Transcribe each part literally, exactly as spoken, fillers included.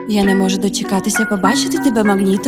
Я не можу дочекатися побачити тебе, Магніто.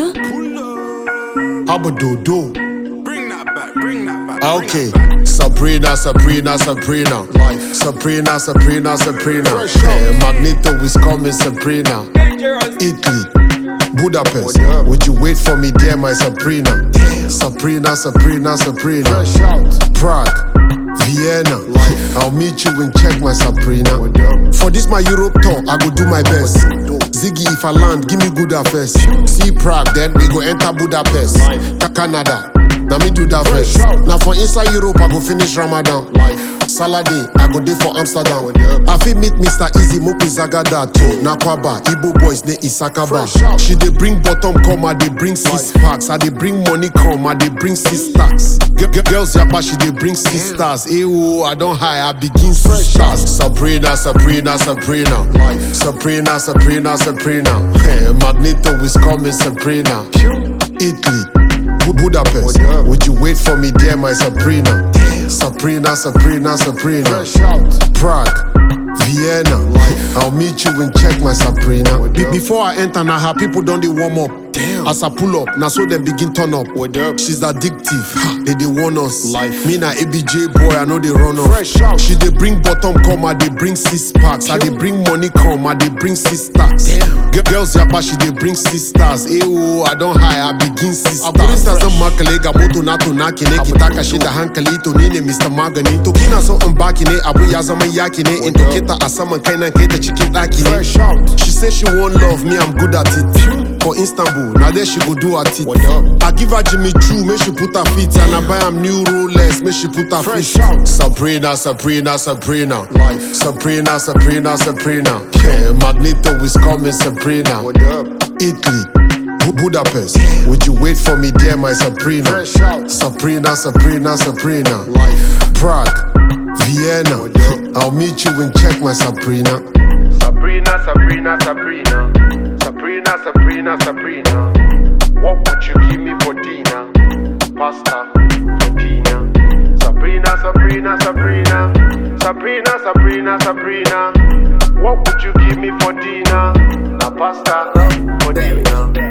Abadodo. Bring that back, bring that back. Okay, Sabrina, Sabrina, Sabrina. Life. Sabrina, Sabrina, Sabrina. Yeah, Magneto is coming, Sabrina. Italy, Budapest. Would you wait for me there, my Sabrina? Sabrina, Sabrina, Sabrina. Prague, Vienna. I'll meet you in Czech, my Sabrina. For this my Europe tour, I go do my best. Ziggy, if I land, give me good first. See Prague, then we go enter Budapest. Canada, now me do that first. Now for inside Europe, I go finish Ramadan. Saladin, I go there for Amsterdam. I fit meet Mister Easy, Mopi Zagada too. Nakwaba, Igbo boys, ne Isakaba. She dey bring bottom come, I dey bring six packs. I dey bring money come, I dey bring six stacks. Girls yapa, she dey bring six stars. Ewo, I don't hide, I begin six stars. Sabrina, Sabrina, Sabrina. Sabrina, Sabrina, Sabrina. Hey, Magneto is coming, Sabrina. Italy, Budapest. Would you wait for me there, my Sabrina? Sabrina, Sabrina, Sabrina. Prague, Vienna. I'll meet you in Czech, my Sabrina. Be- before I enter, now her people don't they warm up. Damn. As I pull up, now so them begin turn up. What up? She's addictive. They they want us. Life. Me na A B J boy, I know they run off. Fresh out. She they bring bottom come, I they bring six packs. I they bring money come, I they bring six stacks. Damn. Girls yapa, she they bring six stars. Ewo, I don't hide, I begin six stars. Aburi sasa makalega moto na to na kine kitaka shida hankali to nine Mister Magani. To kina so mbaki ne abu ya zama yaki ne. Into kita asaman kaina keta chicken daki ne. Fresh out. She say she won't love me, I'm good at it. For Istanbul, now there she go do her teeth. I give her Jimmy Choo, make she put her feet. And I buy her new Rolex, make she put her feet. Sabrina, Sabrina, Sabrina. Life. Sabrina, Sabrina, Sabrina. Yeah, Magneto is coming, Sabrina. Italy, Budapest. Would you wait for me there, my Sabrina? Sabrina, Sabrina, Sabrina. Life. Prague, Vienna. I'll meet you in Czech, my Sabrina. Sabrina, Sabrina, Sabrina. Sabrina, Sabrina, Sabrina. What would you give me for dinner? Pasta, Tina. Sabrina, Sabrina, Sabrina. Sabrina, Sabrina, Sabrina. What would you give me for dinner? La pasta, for dinner.